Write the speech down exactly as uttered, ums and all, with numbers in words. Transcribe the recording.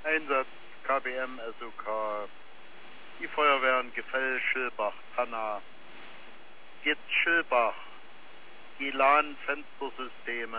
Einsatz K B M, S O K, die Feuerwehren Gefell, Schilbach, Tanna, Gitz, Schilbach, Gilan Fenstersysteme,